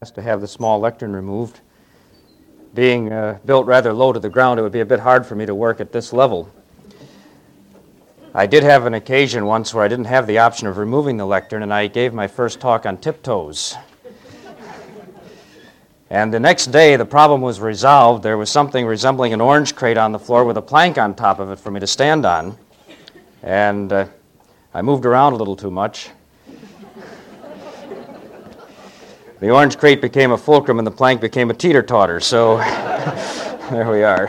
To have the small lectern removed. Being built rather low to the ground, it would be a bit hard for me to work at this level. I did have an occasion once where I didn't have the option of removing the lectern, and I gave my first talk on tiptoes. And the next day, the problem was resolved. There was something resembling an orange crate on the floor with a plank on top of it for me to stand on. And I moved around a little too much. The orange crate became a fulcrum and the plank became a teeter-totter, so there we are.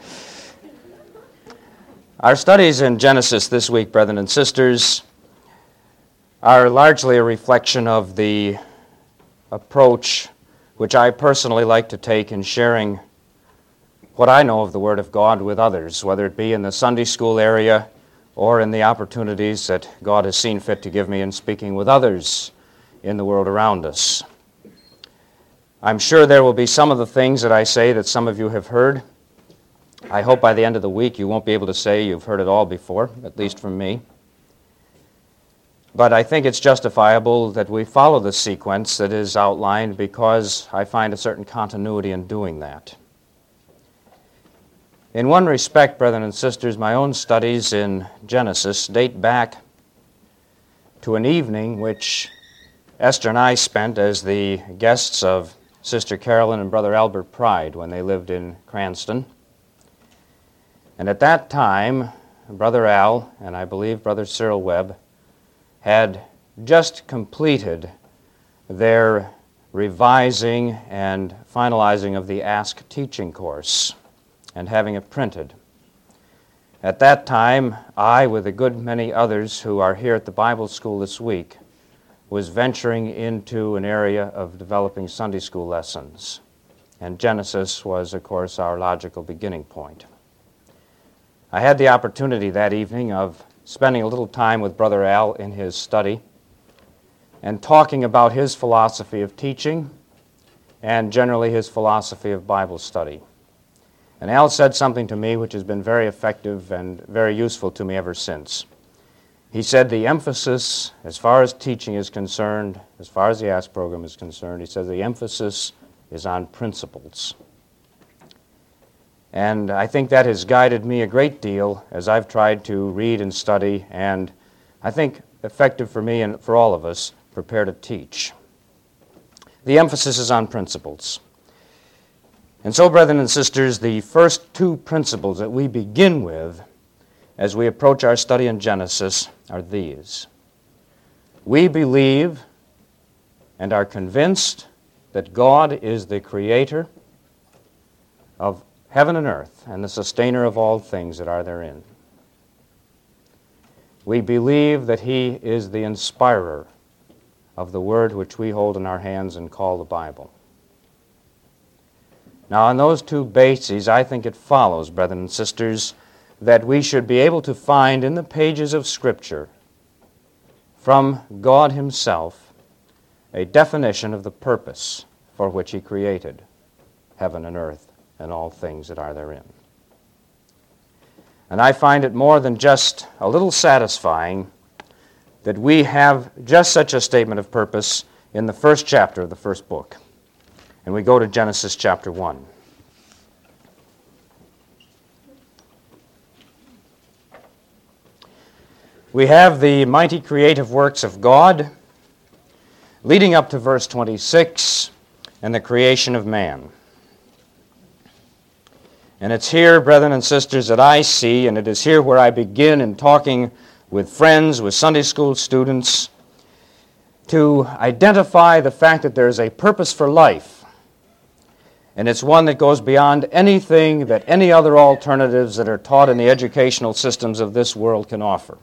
Our studies in Genesis this week, brethren and sisters, are largely a reflection of the approach which I personally like to take in sharing what I know of the Word of God with others, whether it be in the Sunday school area or in the opportunities that God has seen fit to give me in speaking with others in the world around us. I'm sure there will be some of the things that I say that some of you have heard. I hope by the end of the week you won't be able to say you've heard it all before, at least from me. But I think it's justifiable that we follow the sequence that is outlined because I find a certain continuity in doing that. In one respect, brethren and sisters, my own studies in Genesis date back to an evening which Esther and I spent as the guests of Sister Carolyn and Brother Albert Pride when they lived in Cranston. And at that time, Brother Al and I believe Brother Cyril Webb had just completed their revising and finalizing of the Ask teaching course and having it printed. At that time, I, with a good many others who are here at the Bible school this week, was venturing into an area of developing Sunday school lessons. And Genesis was, of course, our logical beginning point. I had the opportunity that evening of spending a little time with Brother Al in his study and talking about his philosophy of teaching and generally his philosophy of Bible study. And Al said something to me which has been very effective and very useful to me ever since. He said the emphasis, as far as teaching is concerned, as far as the Ask program is concerned, he says the emphasis is on principles. And I think that has guided me a great deal as I've tried to read and study, and I think effective for me and for all of us, prepare to teach. The emphasis is on principles. And so, brethren and sisters, the first two principles that we begin with as we approach our study in Genesis are these. We believe and are convinced that God is the creator of heaven and earth and the sustainer of all things that are therein. We believe that He is the inspirer of the Word which we hold in our hands and call the Bible. Now, on those two bases, I think it follows, brethren and sisters, that we should be able to find in the pages of Scripture from God Himself a definition of the purpose for which He created heaven and earth and all things that are therein. And I find it more than just a little satisfying that we have just such a statement of purpose in the first chapter of the first book. And we go to Genesis chapter 1. We have the mighty creative works of God leading up to verse 26 and the creation of man. And it's here, brethren and sisters, that I see, and it is here where I begin in talking with friends, with Sunday school students, to identify the fact that there is a purpose for life. And it's one that goes beyond anything that any other alternatives that are taught in the educational systems of this world can offer.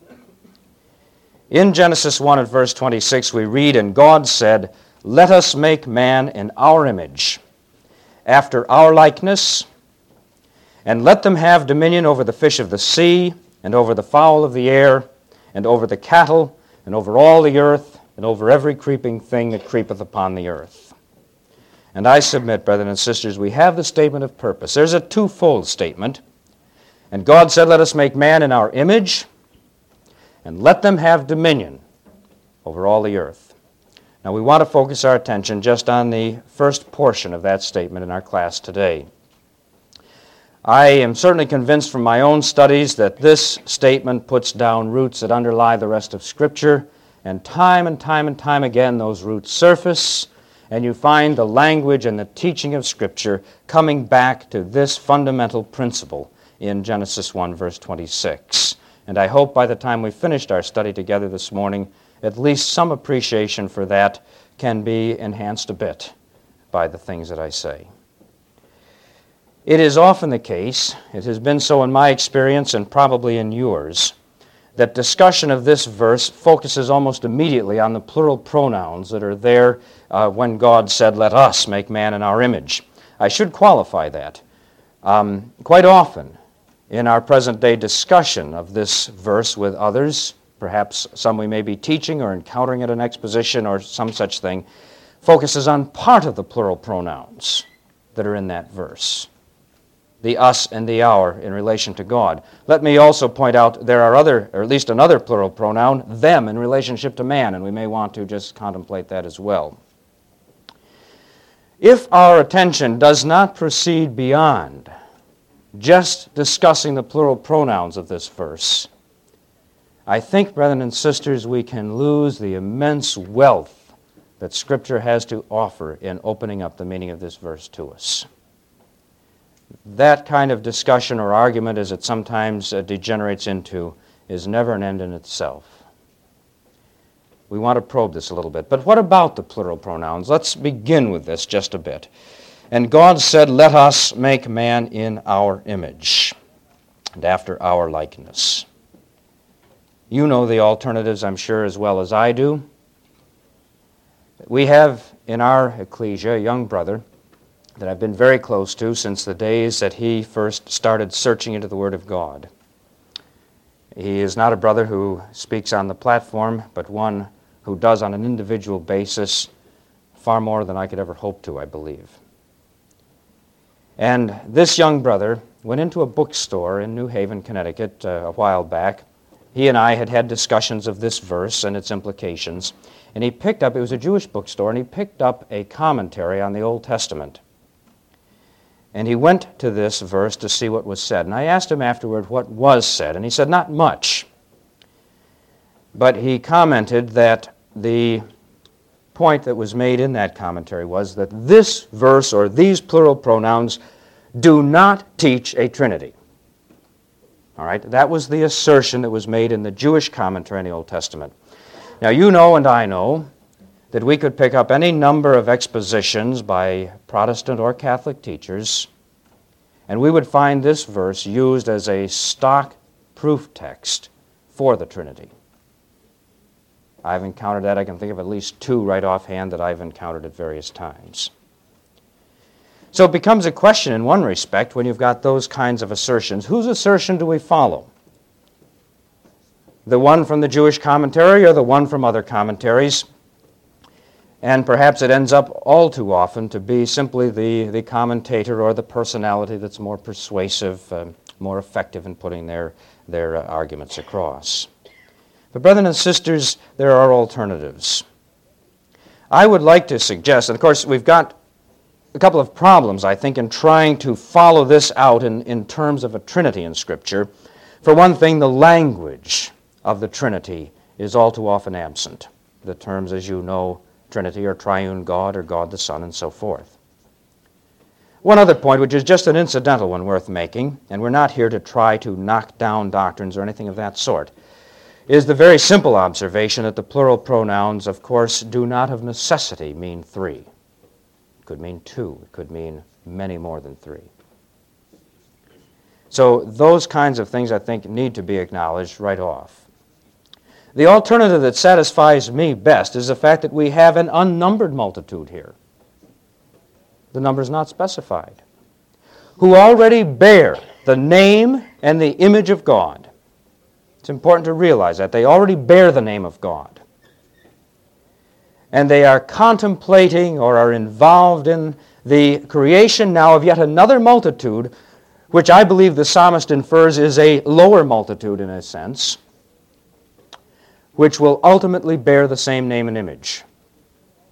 In Genesis 1 at verse 26 we read, "And God said, Let us make man in our image, after our likeness, and let them have dominion over the fish of the sea, and over the fowl of the air, and over the cattle, and over all the earth, and over every creeping thing that creepeth upon the earth." And I submit, brethren and sisters, we have the statement of purpose. There's a twofold statement. And God said, "Let us make man in our image, and let them have dominion over all the earth." Now we want to focus our attention just on the first portion of that statement in our class today. I am certainly convinced from my own studies that this statement puts down roots that underlie the rest of Scripture, and time again those roots surface, and you find the language and the teaching of Scripture coming back to this fundamental principle in Genesis 1, verse 26. And I hope by the time we've finished our study together this morning, at least some appreciation for that can be enhanced a bit by the things that I say. It is often the case, it has been so in my experience and probably in yours, that discussion of this verse focuses almost immediately on the plural pronouns that are there when God said, "Let us make man in our image." I should qualify that. Quite often in our present-day discussion of this verse with others, perhaps some we may be teaching or encountering at an exposition or some such thing, focuses on part of the plural pronouns that are in that verse. The us and the our in relation to God. Let me also point out there are other, or at least another plural pronoun, them in relationship to man, and we may want to just contemplate that as well. If our attention does not proceed beyond just discussing the plural pronouns of this verse, I think, brethren and sisters, we can lose the immense wealth that Scripture has to offer in opening up the meaning of this verse to us. That kind of discussion or argument, as it sometimes degenerates into, is never an end in itself. We want to probe this a little bit. But what about the plural pronouns? Let's begin with this just a bit. And God said, "Let us make man in our image and after our likeness." You know the alternatives, I'm sure, as well as I do. We have in our ecclesia a young brother that I've been very close to since the days that he first started searching into the Word of God. He is not a brother who speaks on the platform, but one who does on an individual basis far more than I could ever hope to, I believe. And this young brother went into a bookstore in New Haven, Connecticut a while back. He and I had had discussions of this verse and its implications, and he picked up, it was a Jewish bookstore, and he picked up a commentary on the Old Testament. And he went to this verse to see what was said. And I asked him afterward what was said, and he said not much. But he commented that the point that was made in that commentary was that this verse, or these plural pronouns, do not teach a Trinity. All right? That was the assertion that was made in the Jewish commentary on the Old Testament. Now, you know and I know that we could pick up any number of expositions by Protestant or Catholic teachers, and we would find this verse used as a stock proof text for the Trinity. I've encountered that. I can think of at least two right offhand that I've encountered at various times. So it becomes a question in one respect when you've got those kinds of assertions. Whose assertion do we follow? The one from the Jewish commentary or the one from other commentaries? And perhaps it ends up all too often to be simply the commentator or the personality that's more persuasive, more effective in putting their arguments across. But brethren and sisters, there are alternatives. I would like to suggest, and of course we've got a couple of problems, I think, in trying to follow this out in terms of a Trinity in Scripture. For one thing, the language of the Trinity is all too often absent. The terms, as you know, Trinity or triune God or God the Son and so forth. One other point, which is just an incidental one worth making, and we're not here to try to knock down doctrines or anything of that sort, is the very simple observation that the plural pronouns, of course, do not of necessity mean three. It could mean two. It could mean many more than three. So those kinds of things, I think, need to be acknowledged right off. The alternative that satisfies me best is the fact that we have an unnumbered multitude here. The number is not specified. Who already bear the name and the image of God. It's important to realize that. They already bear the name of God. And they are contemplating or are involved in the creation now of yet another multitude, which I believe the psalmist infers is a lower multitude in a sense, which will ultimately bear the same name and image.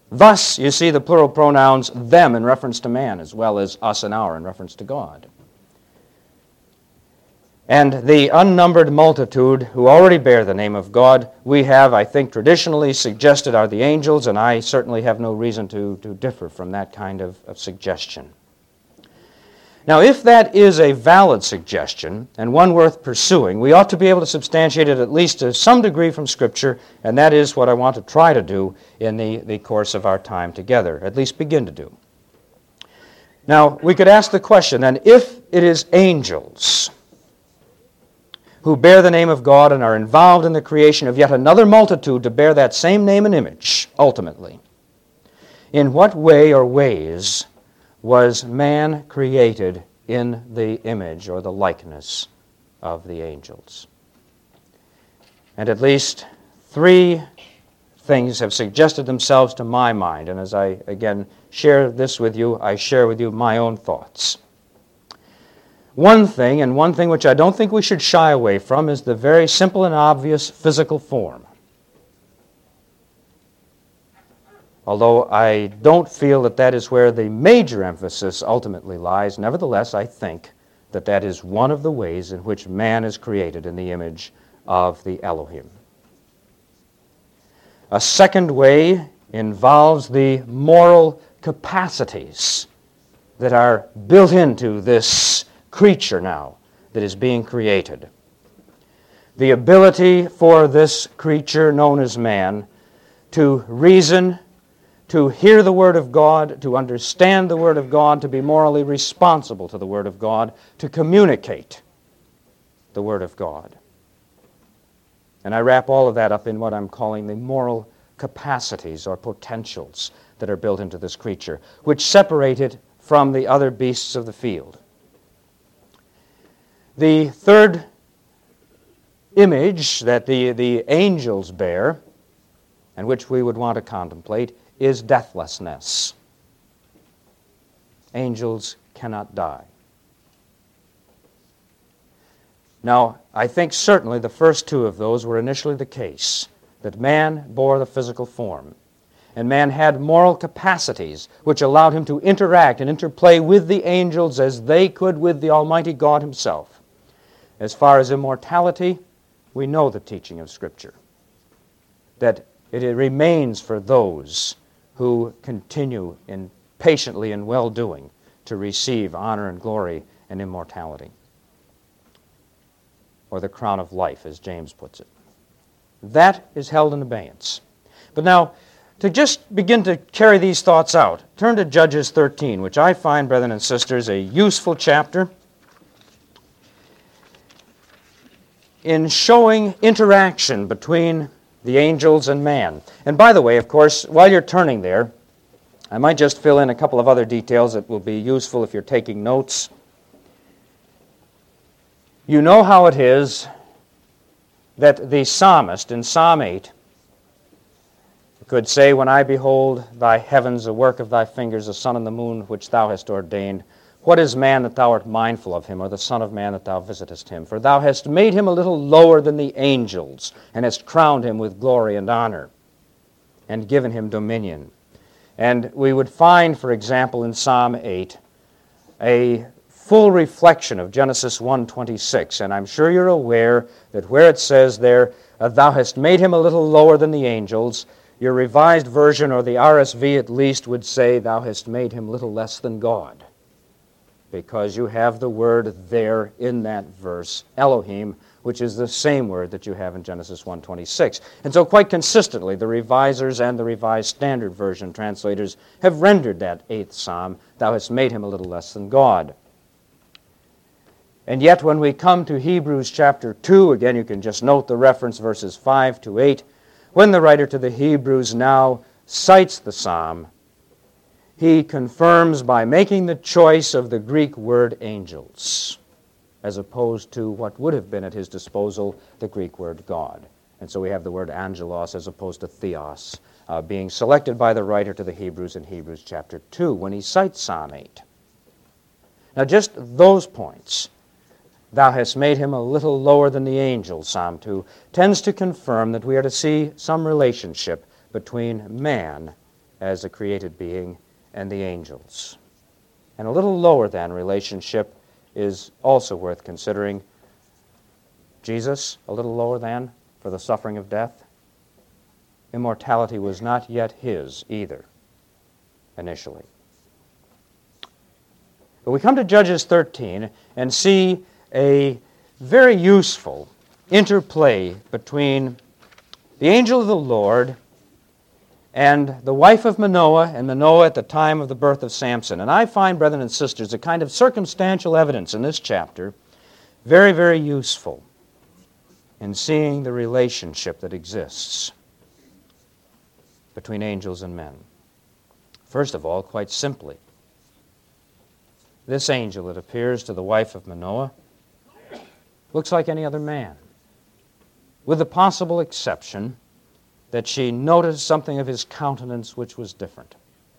Thus, you see the plural pronouns them in reference to man, as well as us and our in reference to God. And the unnumbered multitude who already bear the name of God, we have, I think, traditionally suggested are the angels, and I certainly have no reason to differ from that kind of suggestion. Now, if that is a valid suggestion, and one worth pursuing, we ought to be able to substantiate it at least to some degree from Scripture, and that is what I want to try to do in the course of our time together, at least begin to do. Now, we could ask the question then, if it is angels who bear the name of God and are involved in the creation of yet another multitude to bear that same name and image, ultimately, in what way or ways was man created in the image or the likeness of the angels? And at least three things have suggested themselves to my mind, and as I again share this with you, I share with you my own thoughts. One thing, and one thing which I don't think we should shy away from, is the very simple and obvious physical form. Although I don't feel that that is where the major emphasis ultimately lies, nevertheless, I think that that is one of the ways in which man is created in the image of the Elohim. A second way involves the moral capacities that are built into this creature now that is being created. The ability for this creature known as man to reason, to hear the Word of God, to understand the Word of God, to be morally responsible to the Word of God, to communicate the Word of God. And I wrap all of that up in what I'm calling the moral capacities or potentials that are built into this creature, which separate it from the other beasts of the field. The third image that the angels bear, and which we would want to contemplate, is deathlessness. Angels cannot die. Now, I think certainly the first two of those were initially the case, that man bore the physical form, and man had moral capacities which allowed him to interact and interplay with the angels as they could with the Almighty God Himself. As far as immortality, we know the teaching of Scripture, that it remains for those who continue in patiently in well-doing to receive honor and glory and immortality, or the crown of life, as James puts it. That is held in abeyance. But now, to just begin to carry these thoughts out, turn to Judges 13, which I find, brethren and sisters, a useful chapter in showing interaction between the angels and man. And by the way, of course, while you're turning there, I might just fill in a couple of other details that will be useful if you're taking notes. You know how it is that the psalmist in Psalm 8 could say, "When I behold thy heavens, the work of thy fingers, the sun and the moon which thou hast ordained, what is man that thou art mindful of him, or the son of man that thou visitest him? For thou hast made him a little lower than the angels, and hast crowned him with glory and honor, and given him dominion." And we would find, for example, in Psalm 8, a full reflection of Genesis 1:26. And I'm sure you're aware that where it says there, "Thou hast made him a little lower than the angels," your Revised Version, or the RSV at least, would say, "Thou hast made him little less than God," because you have the word there in that verse, Elohim, which is the same word that you have in Genesis 1:26. And so quite consistently, the revisers and the Revised Standard Version translators have rendered that 8th Psalm, "Thou hast made him a little less than God." And yet when we come to Hebrews chapter 2, again you can just note the reference, verses 5 to 8, when the writer to the Hebrews now cites the psalm, he confirms by making the choice of the Greek word angels, as opposed to what would have been at his disposal, the Greek word God. And so we have the word angelos as opposed to theos, being selected by the writer to the Hebrews in Hebrews chapter 2 when he cites Psalm 8. Now just those points, "Thou hast made him a little lower than the angels," Psalm 2, tends to confirm that we are to see some relationship between man as a created being and the angels. And a little lower than relationship is also worth considering. Jesus, a little lower than for the suffering of death. Immortality was not yet his either, initially. But we come to Judges 13 and see a very useful interplay between the angel of the Lord and the wife of Manoah, and Manoah at the time of the birth of Samson. And I find, brethren and sisters, a kind of circumstantial evidence in this chapter very, very useful in seeing the relationship that exists between angels and men. First of all, quite simply, this angel that appears to the wife of Manoah looks like any other man, with the possible exception that she noticed something of his countenance which was different.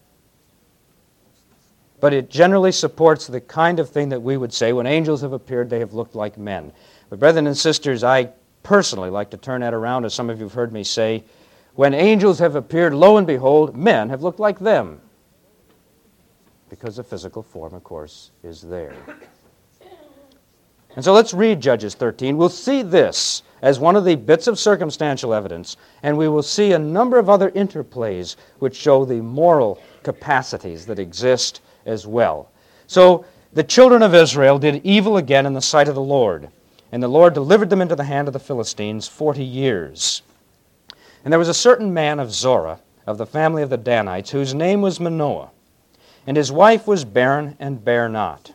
But it generally supports the kind of thing that we would say when angels have appeared, they have looked like men. But brethren and sisters, I personally like to turn that around, as some of you have heard me say. When angels have appeared, lo and behold, men have looked like them. Because the physical form, of course, is there. And so let's read Judges 13. We'll see this as one of the bits of circumstantial evidence, and we will see a number of other interplays which show the moral capacities that exist as well. So the children of Israel did evil again in the sight of the Lord, and the Lord delivered them into the hand of the Philistines 40 years. And there was a certain man of Zorah, of the family of the Danites, whose name was Manoah, and his wife was barren and bare not.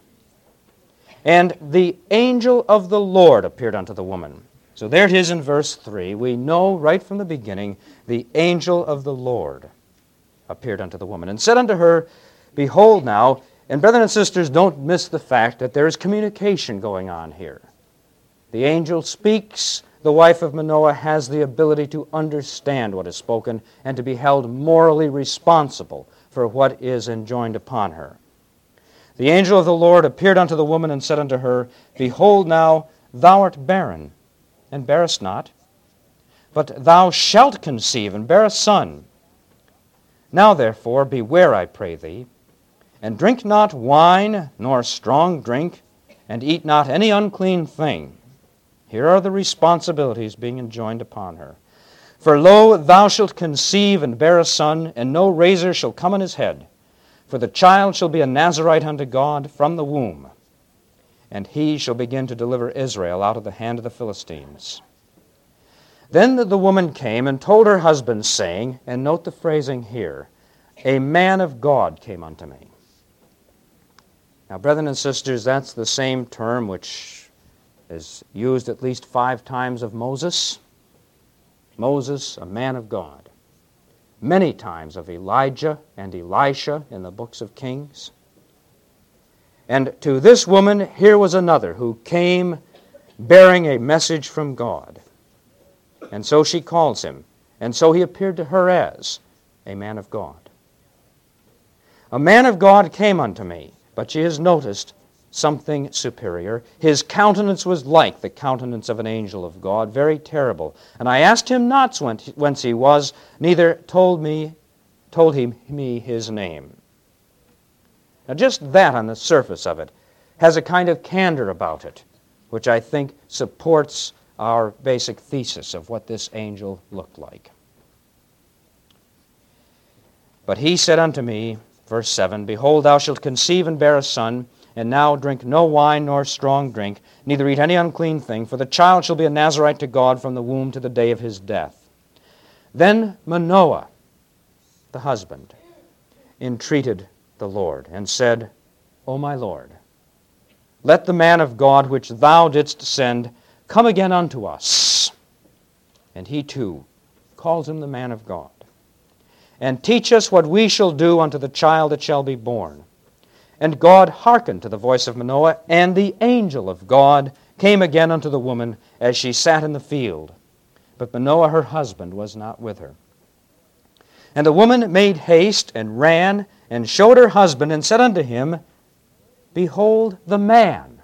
And the angel of the Lord appeared unto the woman. So there it is in verse 3. We know right from the beginning, the angel of the Lord appeared unto the woman, and said unto her, Behold now, and brethren and sisters, don't miss the fact that there is communication going on here. The angel speaks. The wife of Manoah has the ability to understand what is spoken and to be held morally responsible for what is enjoined upon her. The angel of the Lord appeared unto the woman and said unto her, Behold now, thou art barren, and bearest not, but thou shalt conceive and bear a son. Now therefore beware, I pray thee, and drink not wine nor strong drink, and eat not any unclean thing. Here are the responsibilities being enjoined upon her. For lo, thou shalt conceive and bear a son, and no razor shall come on his head. For the child shall be a Nazarite unto God from the womb, and he shall begin to deliver Israel out of the hand of the Philistines. Then the woman came and told her husband, saying, and note the phrasing here, A man of God came unto me. Now, brethren and sisters, that's the same term which is used at least 5 times of Moses. Moses, a man of God. Many times of Elijah and Elisha in the books of Kings. And to this woman, here was another who came bearing a message from God. And so she calls him, and so he appeared to her as a man of God. A man of God came unto me, but she has noticed something superior. His countenance was like the countenance of an angel of God, very terrible. And I asked him not whence he was, neither told he me his name. Now just that on the surface of it has a kind of candor about it, which I think supports our basic thesis of what this angel looked like. But he said unto me, verse 7, Behold, thou shalt conceive and bear a son, and now drink no wine nor strong drink, neither eat any unclean thing, for the child shall be a Nazarite to God from the womb to the day of his death. Then Manoah, the husband, entreated the Lord, and said, O my Lord, let the man of God which thou didst send come again unto us. And he too calls him the man of God. And teach us what we shall do unto the child that shall be born. And God hearkened to the voice of Manoah, and the angel of God came again unto the woman as she sat in the field. But Manoah her husband was not with her. And the woman made haste, and ran, and showed her husband, and said unto him, Behold, the man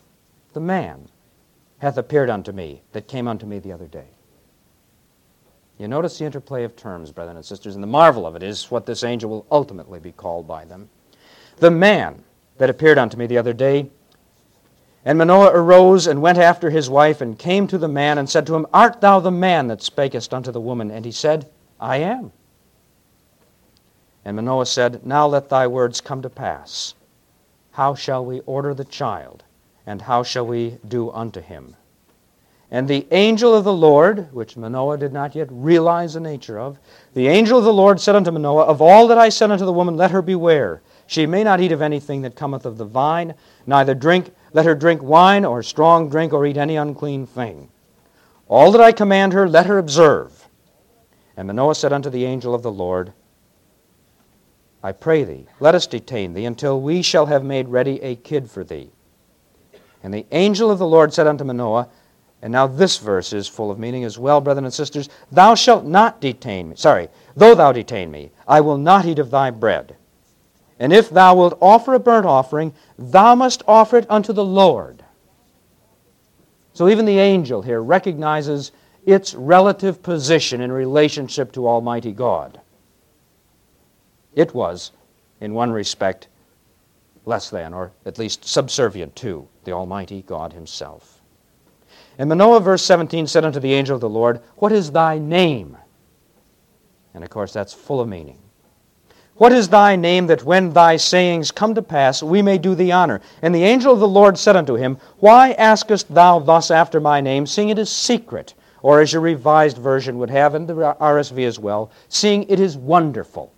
hath appeared unto me, that came unto me the other day. You notice the interplay of terms, brethren and sisters, and the marvel of it is what this angel will ultimately be called by them. The man that appeared unto me the other day, and Manoah arose and went after his wife, and came to the man, and said to him, Art thou the man that spakest unto the woman? And he said, I am. And Manoah said, Now let thy words come to pass. How shall we order the child, and how shall we do unto him? And the angel of the Lord, which Manoah did not yet realize the nature of, the angel of the Lord said unto Manoah, Of all that I said unto the woman, let her beware. She may not eat of anything that cometh of the vine, neither let her drink wine or strong drink, or eat any unclean thing. All that I command her, let her observe. And Manoah said unto the angel of the Lord, I pray thee, let us detain thee, until we shall have made ready a kid for thee. And the angel of the Lord said unto Manoah, and now this verse is full of meaning as well, brethren and sisters, Thou shalt not detain me. Though thou detain me, I will not eat of thy bread. And if thou wilt offer a burnt offering, thou must offer it unto the Lord. So even the angel here recognizes its relative position in relationship to Almighty God. It was, in one respect, less than, or at least subservient to, the Almighty God Himself. And Manoah, verse 17, said unto the angel of the Lord, What is thy name? And of course that's full of meaning. What is thy name, that when thy sayings come to pass, we may do thee honor? And the angel of the Lord said unto him, Why askest thou thus after my name, seeing it is secret? Or as your revised version would have, and the RSV as well, seeing it is wonderful.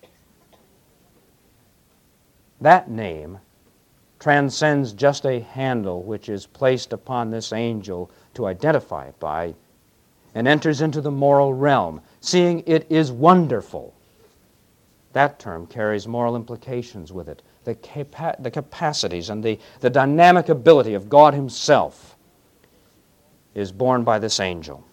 That name transcends just a handle which is placed upon this angel to identify it by, and enters into the moral realm, seeing it is wonderful. That term carries moral implications with it. The capacities and the dynamic ability of God Himself is borne by this angel.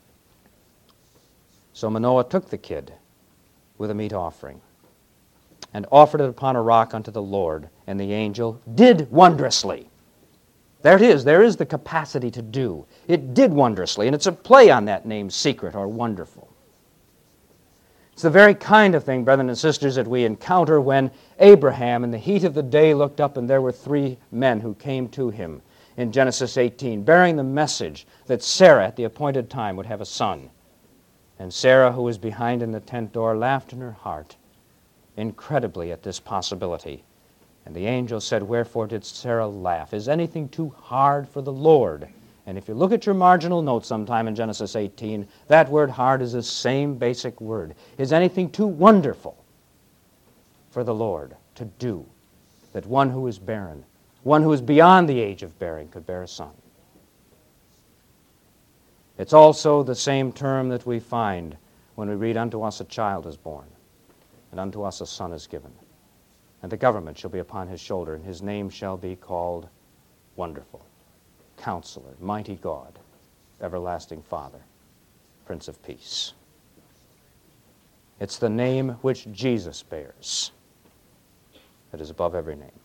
So Manoah took the kid with a meat offering, and offered it upon a rock unto the Lord, and the angel did wondrously. There it is. There is the capacity to do. It did wondrously, and it's a play on that name, secret or wonderful. It's the very kind of thing, brethren and sisters, that we encounter when Abraham, in the heat of the day, looked up, and there were 3 men who came to him in Genesis 18, bearing the message that Sarah, at the appointed time, would have a son. And Sarah, who was behind in the tent door, laughed in her heart incredibly at this possibility. And the angel said, Wherefore did Sarah laugh? Is anything too hard for the Lord? And if you look at your marginal notes sometime in Genesis 18, that word hard is the same basic word. Is anything too wonderful for the Lord to do, that one who is barren, one who is beyond the age of bearing, could bear a son? It's also the same term that we find when we read, Unto us a child is born, and unto us a son is given. And the government shall be upon his shoulder, and his name shall be called Wonderful, Counselor, Mighty God, Everlasting Father, Prince of Peace. It's the name which Jesus bears that is above every name.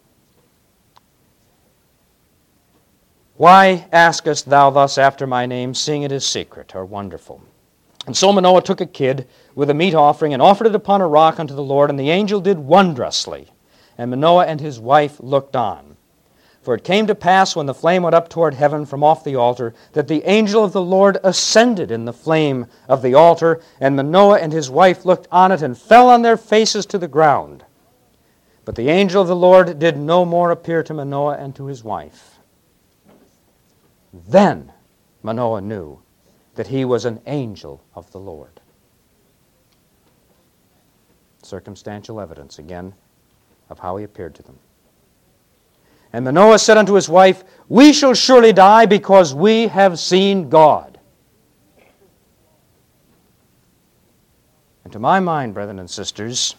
Why askest thou thus after my name, seeing it is secret or wonderful? And so Manoah took a kid with a meat offering and offered it upon a rock unto the Lord, and the angel did wondrously. And Manoah and his wife looked on. For it came to pass, when the flame went up toward heaven from off the altar, that the angel of the Lord ascended in the flame of the altar, and Manoah and his wife looked on it, and fell on their faces to the ground. But the angel of the Lord did no more appear to Manoah and to his wife. Then Manoah knew that he was an angel of the Lord. Circumstantial evidence, again, of how he appeared to them. And Manoah said unto his wife, We shall surely die, because we have seen God. And to my mind, brethren and sisters,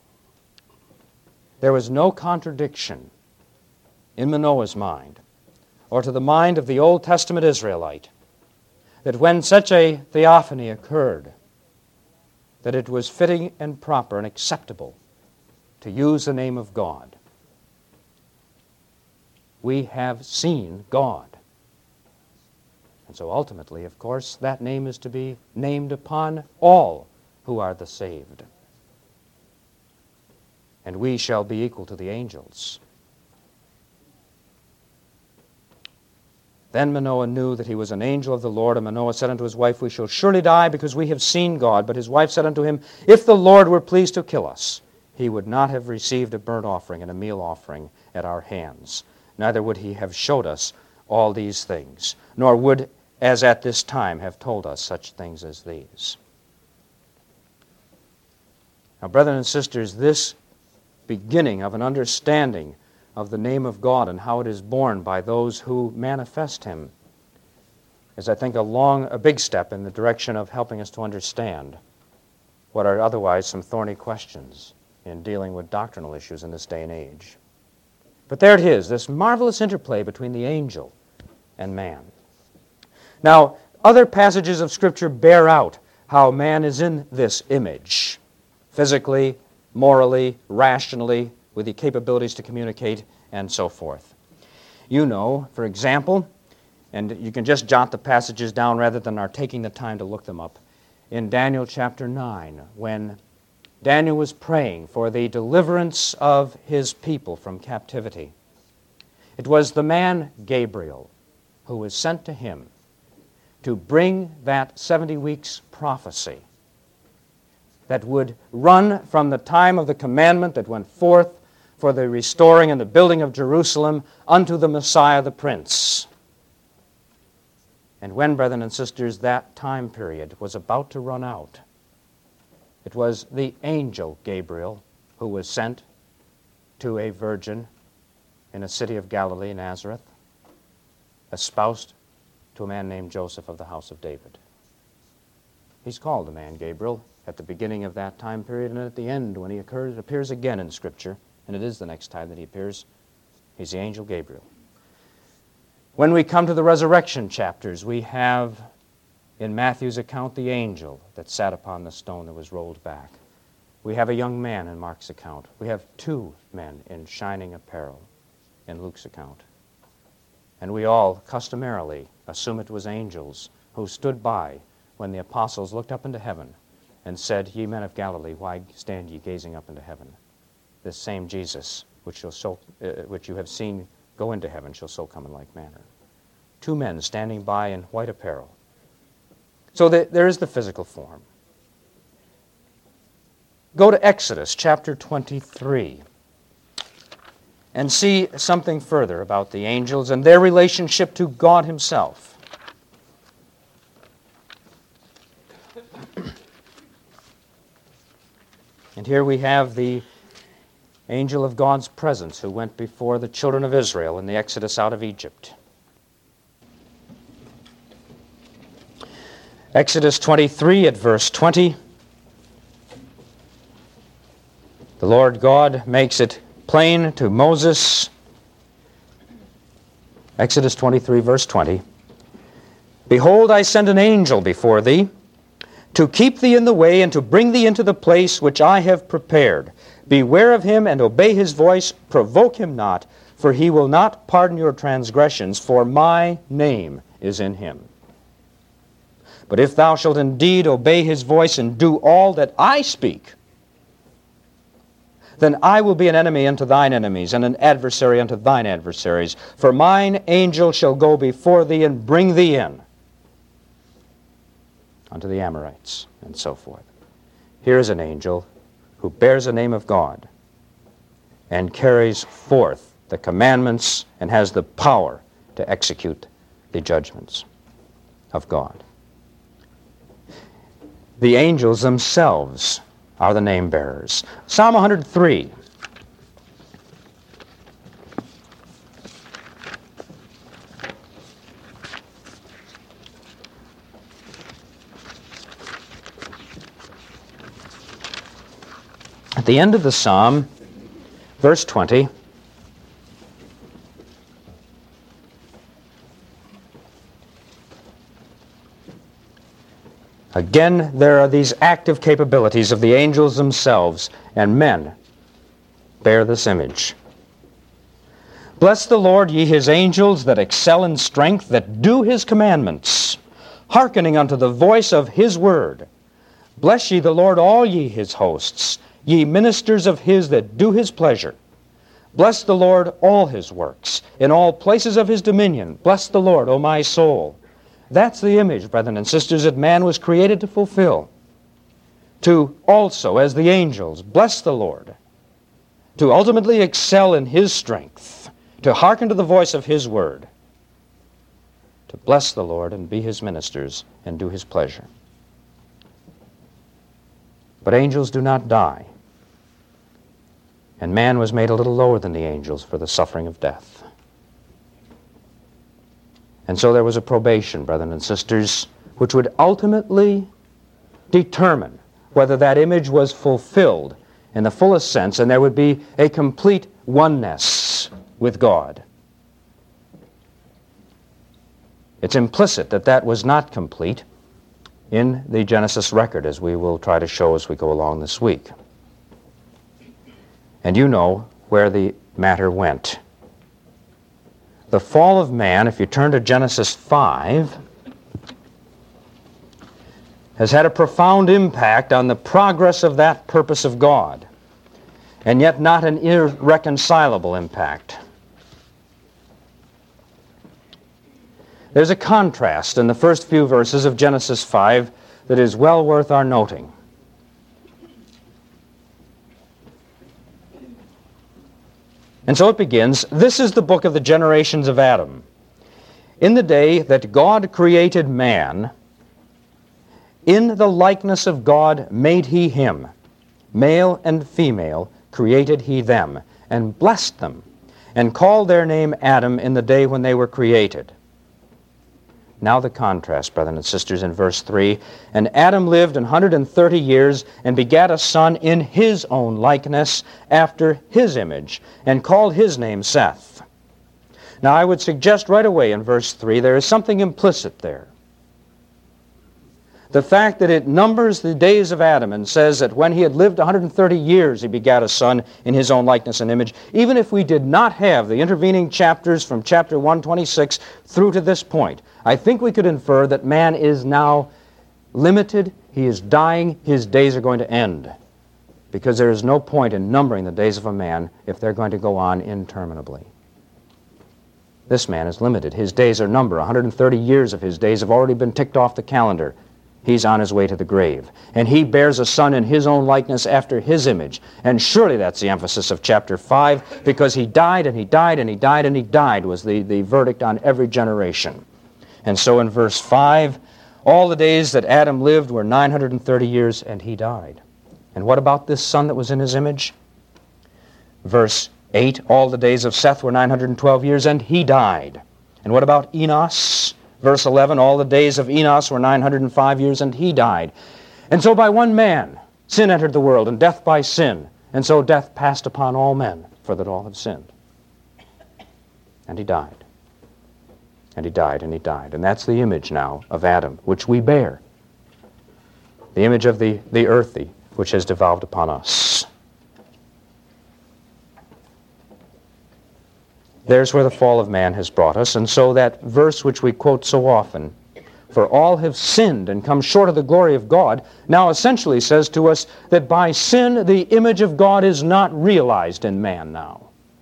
there was no contradiction in Manoah's mind, or to the mind of the Old Testament Israelite, that when such a theophany occurred, that it was fitting and proper and acceptable to use the name of God. We have seen God. And And so ultimately, of course, that name is to be named upon all who are the saved. And we shall be equal to the angels. Then Manoah knew that he was an angel of the Lord, and Manoah said unto his wife, We shall surely die, because we have seen God. But his wife said unto him, If the Lord were pleased to kill us, he would not have received a burnt offering and a meal offering at our hands. Neither would he have showed us all these things, nor would, as at this time, have told us such things as these. Now, brethren and sisters, this beginning of an understanding of the name of God and how it is borne by those who manifest him is, I think, a big step in the direction of helping us to understand what are otherwise some thorny questions in dealing with doctrinal issues in this day and age. But there it is, this marvelous interplay between the angel and man. Now, other passages of Scripture bear out how man is in this image, physically, morally, rationally, with the capabilities to communicate, and so forth. You know, for example, and you can just jot the passages down rather than our taking the time to look them up, in Daniel chapter 9, when Daniel was praying for the deliverance of his people from captivity. It was the man Gabriel who was sent to him to bring that 70 weeks prophecy that would run from the time of the commandment that went forth for the restoring and the building of Jerusalem unto the Messiah the Prince. And when, brethren and sisters, that time period was about to run out, it was the angel Gabriel who was sent to a virgin in a city of Galilee, Nazareth, espoused to a man named Joseph of the house of David. He's called the man Gabriel at the beginning of that time period, and at the end when he appears again in Scripture, and it is the next time that he appears, he's the angel Gabriel. When we come to the resurrection chapters, we have in Matthew's account the angel that sat upon the stone that was rolled back. We have a young man in Mark's account. We have two men in shining apparel in Luke's account. And we all customarily assume it was angels who stood by when the apostles looked up into heaven and said, Ye men of Galilee, why stand ye gazing up into heaven? This same Jesus, which you have seen go into heaven, shall so come in like manner. Two men standing by in white apparel. So there is the physical form. Go to Exodus chapter 23 and see something further about the angels and their relationship to God himself. And here we have the angel of God's presence who went before the children of Israel in the Exodus out of Egypt. Exodus 23 at verse 20. The Lord God makes it plain to Moses. Exodus 23 verse 20. Behold, I send an angel before thee, to keep thee in the way, and to bring thee into the place which I have prepared. Beware of him, and obey his voice. Provoke him not, for he will not pardon your transgressions, for my name is in him. But if thou shalt indeed obey his voice, and do all that I speak, then I will be an enemy unto thine enemies, and an adversary unto thine adversaries. For mine angel shall go before thee, and bring thee in unto the Amorites, and so forth. Here is an angel who bears the name of God and carries forth the commandments and has the power to execute the judgments of God. The angels themselves are the name bearers. Psalm 103. At the end of the psalm, verse 20, again, there are these active capabilities of the angels themselves, and men bear this image. Bless the Lord, ye his angels that excel in strength, that do his commandments, hearkening unto the voice of his word. Bless ye the Lord, all ye his hosts, ye ministers of his that do his pleasure. Bless the Lord, all his works, in all places of his dominion. Bless the Lord, O my soul. That's the image, brethren and sisters, that man was created to fulfill. To also, as the angels, bless the Lord. To ultimately excel in his strength. To hearken to the voice of his word. To bless the Lord and be his ministers and do his pleasure. But angels do not die. And man was made a little lower than the angels for the suffering of death. And so there was a probation, brethren and sisters, which would ultimately determine whether that image was fulfilled in the fullest sense, and there would be a complete oneness with God. It's implicit that that was not complete in the Genesis record, as we will try to show as we go along this week. And you know where the matter went. The fall of man, if you turn to Genesis 5, has had a profound impact on the progress of that purpose of God, and yet not an irreconcilable impact. There's a contrast in the first few verses of Genesis 5 that is well worth our noting. And so it begins, "This is the book of the generations of Adam. In the day that God created man, in the likeness of God made he him. Male and female created he them, and blessed them, and called their name Adam in the day when they were created." Now the contrast, brethren and sisters, in verse 3. "And Adam lived 130 years, and begat a son in his own likeness, after his image, and called his name Seth." Now I would suggest right away in verse 3, there is something implicit there. The fact that it numbers the days of Adam and says that when he had lived 130 years, he begat a son in his own likeness and image. Even if we did not have the intervening chapters from chapter 126 through to this point, I think we could infer that man is now limited, he is dying, his days are going to end. Because there is no point in numbering the days of a man if they're going to go on interminably. This man is limited. His days are numbered. 130 years of his days have already been ticked off the calendar. He's on his way to the grave. And he bears a son in his own likeness after his image. And surely that's the emphasis of chapter 5, because he died and he died and he died and he died was the verdict on every generation. And so in verse 5, all the days that Adam lived were 930 years and he died. And what about this son that was in his image? Verse 8, all the days of Seth were 912 years and he died. And what about Enos? Verse 11, all the days of Enos were 905 years, and he died. And so by one man sin entered the world, and death by sin. And so death passed upon all men, for that all have sinned. And he died. And he died, and he died. And that's the image now of Adam, which we bear. The image of the earthy, which has devolved upon us. There's where the fall of man has brought us. And so that verse which we quote so often, "For all have sinned and come short of the glory of God," now essentially says to us that by sin the image of God is not realized in man now.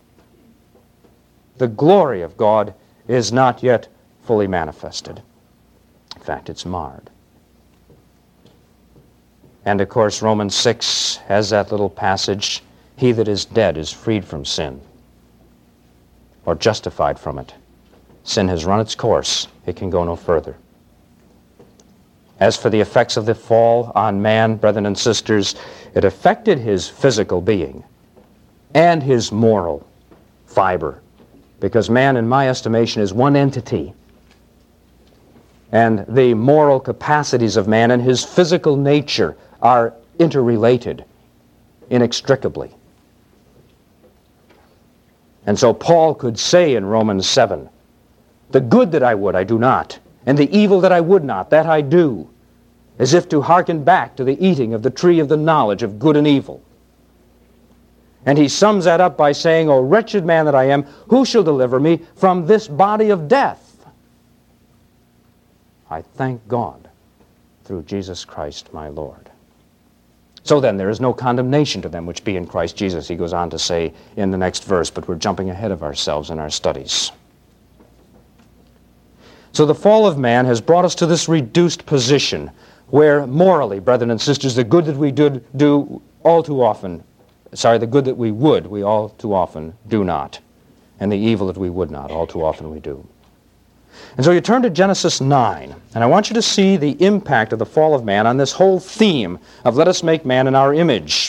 The glory of God is not yet fully manifested. In fact, it's marred. And of course, Romans 6 has that little passage, "He that is dead is freed from sin," or justified from it. Sin has run its course. It can go no further. As for the effects of the fall on man, brethren and sisters, it affected his physical being and his moral fiber, because man, in my estimation, is one entity. And the moral capacities of man and his physical nature are interrelated inextricably. And so Paul could say in Romans 7, "The good that I would, I do not, and the evil that I would not, that I do," as if to hearken back to the eating of the tree of the knowledge of good and evil. And he sums that up by saying, O wretched man that I am, who shall deliver me from this body of death? I thank God through Jesus Christ my Lord. So then, there is no condemnation to them which be in Christ Jesus, he goes on to say in the next verse, but we're jumping ahead of ourselves in our studies. So the fall of man has brought us to this reduced position where morally, brethren and sisters, the good that we do all too often, the good that we would, we all too often do not. And the evil that we would not, all too often we do. And so you turn to Genesis 9, and I want you to see the impact of the fall of man on this whole theme of let us make man in our image.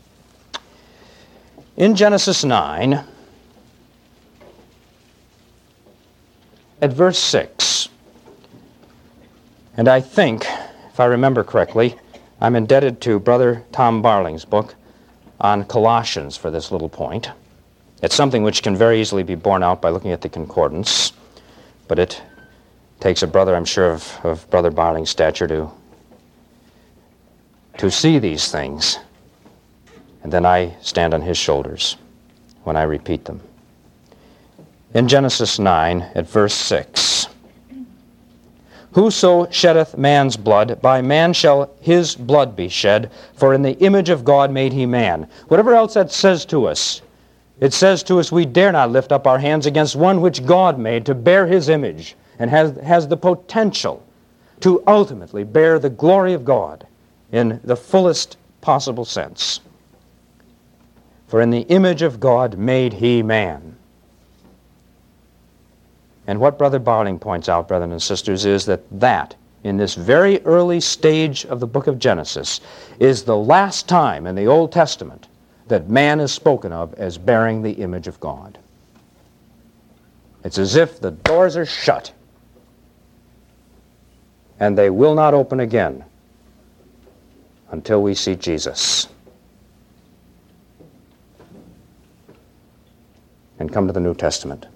In Genesis 9, at verse 6, and I think, if I remember correctly, I'm indebted to Brother Tom Barling's book on Colossians for this little point. It's something which can very easily be borne out by looking at the concordance, but it takes a brother, I'm sure, of Brother Barling's stature to see these things. And then I stand on his shoulders when I repeat them. In Genesis 9, at verse 6, Whoso sheddeth man's blood, by man shall his blood be shed, for in the image of God made he man. Whatever else that says to us, it says to us we dare not lift up our hands against one which God made to bear his image, and has the potential to ultimately bear the glory of God in the fullest possible sense. For in the image of God made he man. And what Brother Barling points out, brethren and sisters, is that in this very early stage of the book of Genesis, is the last time in the Old Testament that man is spoken of as bearing the image of God. It's as if the doors are shut, and they will not open again until we see Jesus and come to the New Testament.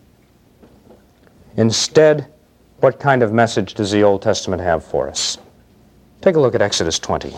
Instead, what kind of message does the Old Testament have for us? Take a look at Exodus 20.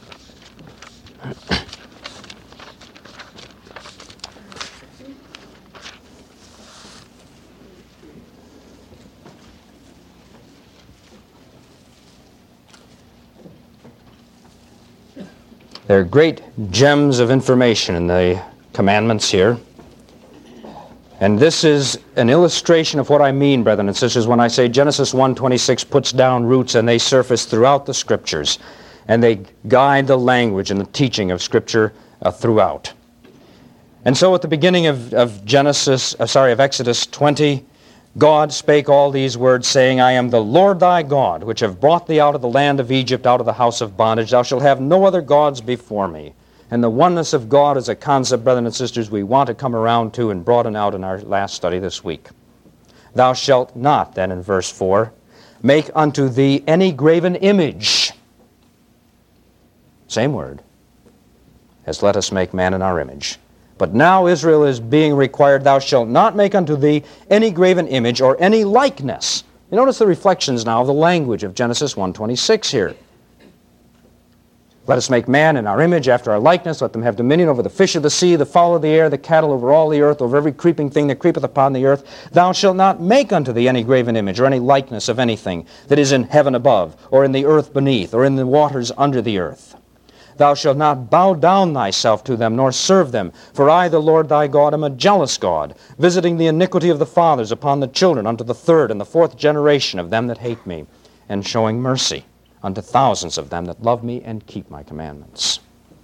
There are great gems of information in the commandments here. And this is an illustration of what I mean, brethren and sisters, when I say Genesis 1:26 puts down roots and they surface throughout the Scriptures, and they guide the language and the teaching of Scripture throughout. And so at the beginning of Exodus 20, God spake all these words, saying, I am the Lord thy God, which have brought thee out of the land of Egypt, out of the house of bondage. Thou shalt have no other gods before me. And the oneness of God is a concept, brethren and sisters, we want to come around to and broaden out in our last study this week. Thou shalt not, then in verse 4, make unto thee any graven image. Same word as let us make man in our image. But now Israel is being required, thou shalt not make unto thee any graven image or any likeness. You notice the reflections now of the language of Genesis 1:26 here. Let us make man in our image, after our likeness. Let them have dominion over the fish of the sea, the fowl of the air, the cattle, over all the earth, over every creeping thing that creepeth upon the earth. Thou shalt not make unto thee any graven image or any likeness of anything that is in heaven above, or in the earth beneath, or in the waters under the earth. Thou shalt not bow down thyself to them, nor serve them. For I, the Lord thy God, am a jealous God, visiting the iniquity of the fathers upon the children, unto the third and the fourth generation of them that hate me, and showing mercy unto thousands of them that love me and keep my commandments.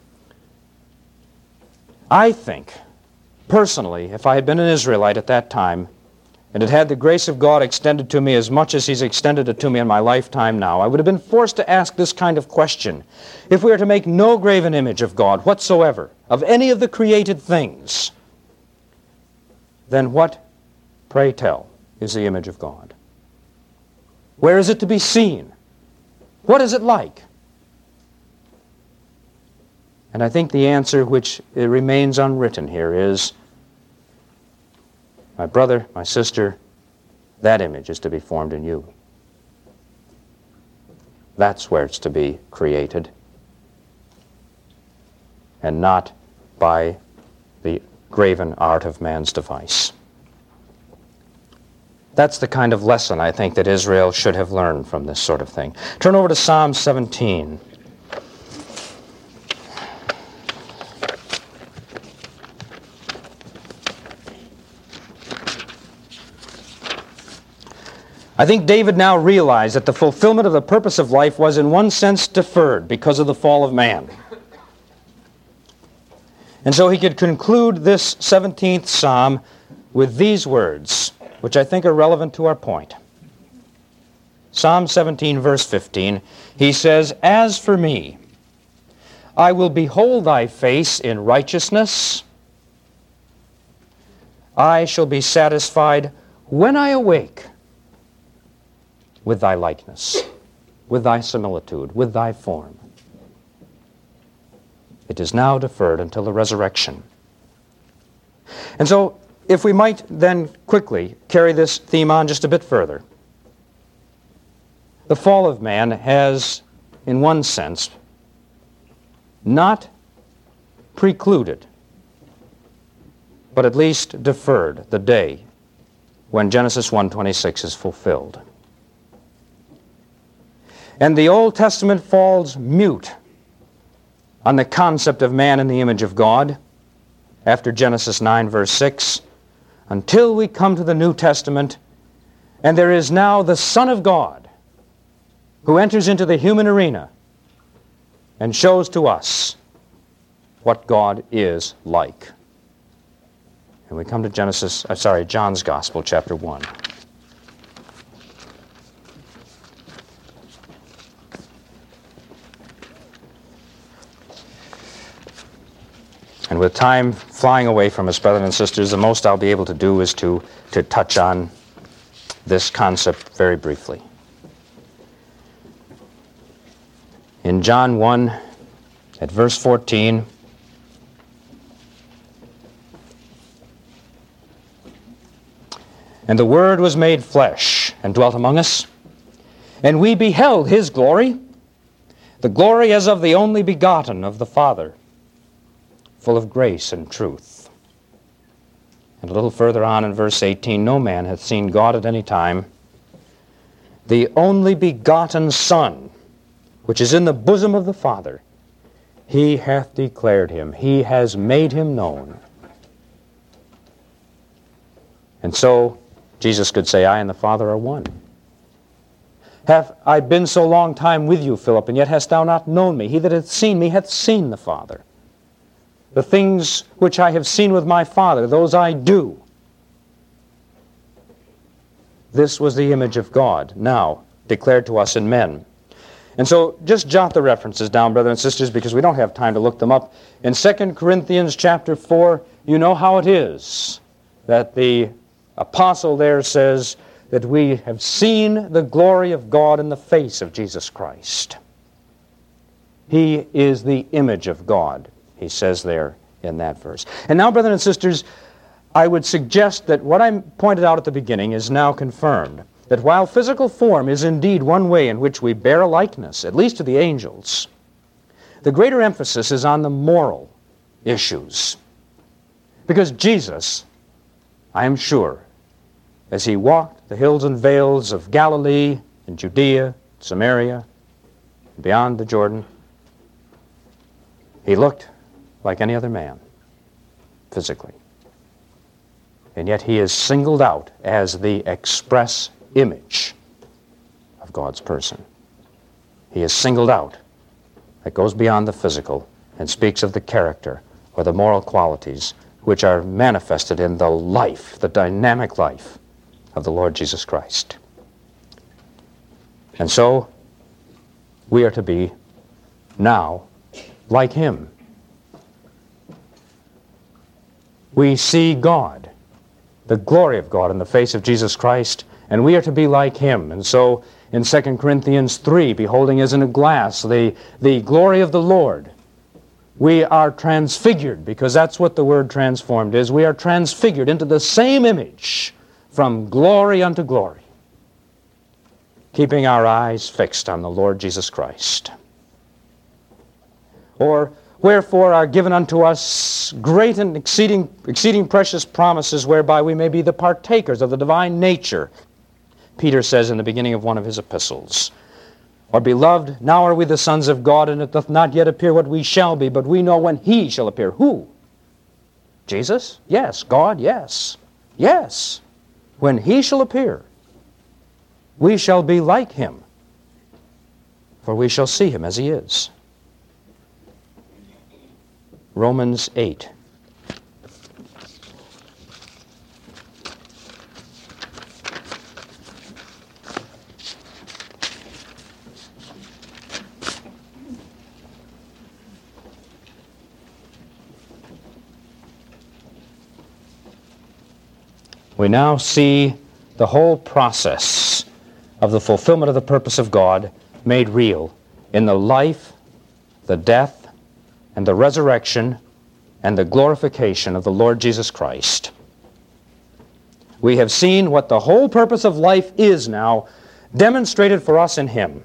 I think, personally, if I had been an Israelite at that time, and had had the grace of God extended to me as much as He's extended it to me in my lifetime now, I would have been forced to ask this kind of question. If we are to make no graven image of God whatsoever, of any of the created things, then what, pray tell, is the image of God? Where is it to be seen? What is it like? And I think the answer, which it remains unwritten here, is, my brother, my sister, that image is to be formed in you. That's where it's to be created, and not by the graven art of man's device. That's the kind of lesson I think that Israel should have learned from this sort of thing. Turn over to Psalm 17. I think David now realized that the fulfillment of the purpose of life was in one sense deferred because of the fall of man. And so he could conclude this 17th Psalm with these words, which I think are relevant to our point. Psalm 17, verse 15, he says, "As for me, I will behold thy face in righteousness. I shall be satisfied when I awake with thy likeness, with thy similitude, with thy form." It is now deferred until the resurrection. And so, if we might then quickly carry this theme on just a bit further. The fall of man has, in one sense, not precluded, but at least deferred the day when Genesis 1:26 is fulfilled. And the Old Testament falls mute on the concept of man in the image of God after Genesis 9, verse 6, until we come to the New Testament, and there is now the Son of God who enters into the human arena and shows to us what God is like. And we come to John's Gospel, chapter 1. And with time flying away from us, brothers and sisters, the most I'll be able to do is to touch on this concept very briefly. In John 1, at verse 14, "And the Word was made flesh and dwelt among us, and we beheld his glory, the glory as of the only begotten of the Father, full of grace and truth." And a little further on in verse 18, "No man hath seen God at any time. The only begotten Son, which is in the bosom of the Father, he hath declared him." He has made him known. And so Jesus could say, "I and the Father are one." "Have I been so long time with you, Philip, and yet hast thou not known me? He that hath seen me hath seen the Father. The things which I have seen with my Father, those I do." This was the image of God, now declared to us in men. And so just jot the references down, brothers and sisters, because we don't have time to look them up. In 2 Corinthians chapter 4, you know how it is that the apostle there says that we have seen the glory of God in the face of Jesus Christ. He is the image of God, he says there in that verse. And now, brothers and sisters, I would suggest that what I pointed out at the beginning is now confirmed. That while physical form is indeed one way in which we bear a likeness, at least to the angels, the greater emphasis is on the moral issues. Because Jesus, I am sure, as he walked the hills and vales of Galilee and Judea, Samaria, and beyond the Jordan, he looked like any other man, physically. And yet he is singled out as the express image of God's person. He is singled out. That goes beyond the physical and speaks of the character or the moral qualities which are manifested in the life, the dynamic life of the Lord Jesus Christ. And so we are to be now like him. We see God, the glory of God in the face of Jesus Christ, and we are to be like him. And so in 2 Corinthians 3, beholding as in a glass the glory of the Lord, we are transfigured, because that's what the word transformed is. We are transfigured into the same image from glory unto glory, keeping our eyes fixed on the Lord Jesus Christ. Or Wherefore are given unto us great and exceeding precious promises, whereby we may be the partakers of the divine nature. Peter says in the beginning of one of his epistles, or beloved, now are we the sons of God, and it doth not yet appear what we shall be, but we know when he shall appear. Who? Jesus? Yes. God? Yes. Yes. When he shall appear, we shall be like him, for we shall see him as he is. Romans 8. We now see the whole process of the fulfillment of the purpose of God made real in the life, the death, and the resurrection and the glorification of the Lord Jesus Christ. We have seen what the whole purpose of life is now demonstrated for us in him.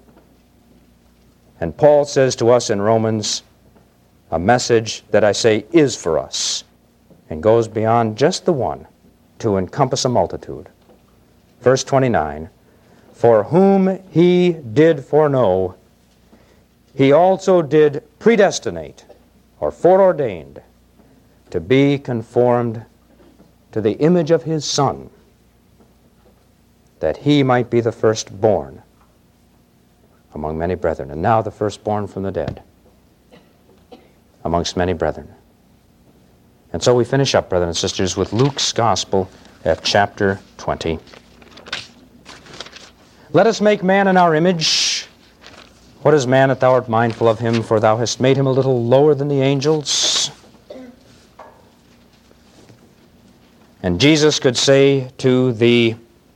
And Paul says to us in Romans, a message that I say is for us and goes beyond just the one to encompass a multitude. Verse 29, for whom he did foreknow, he also did predestinate, or foreordained, to be conformed to the image of his Son, that he might be the firstborn among many brethren. And now the firstborn from the dead amongst many brethren. And so we finish up, brothers and sisters, with Luke's Gospel at chapter 20. Let us make man in our image. What is man that thou art mindful of him, for thou hast made him a little lower than the angels? And Jesus could say to the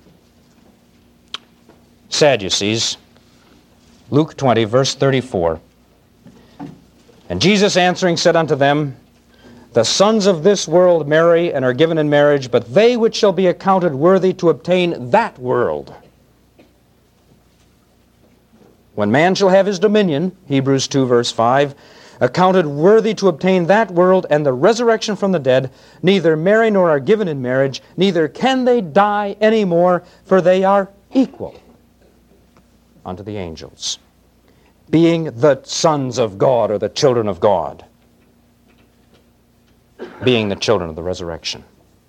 Sadducees, Luke 20, verse 34, and Jesus answering said unto them, the sons of this world marry and are given in marriage, but they which shall be accounted worthy to obtain that world, when man shall have his dominion, Hebrews 2, verse 5, accounted worthy to obtain that world and the resurrection from the dead, neither marry nor are given in marriage, neither can they die any more, for they are equal unto the angels, being the sons of God, or the children of God, being the children of the resurrection.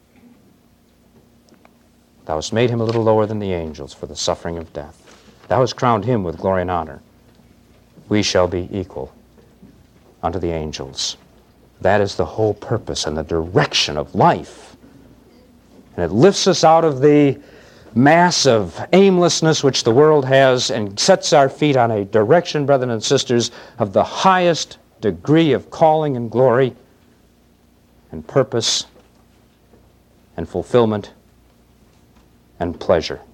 Thou hast made him a little lower than the angels for the suffering of death. Thou hast crowned him with glory and honor. We shall be equal unto the angels. That is the whole purpose and the direction of life. And it lifts us out of the mass of aimlessness which the world has and sets our feet on a direction, brethren and sisters, of the highest degree of calling and glory and purpose and fulfillment and pleasure.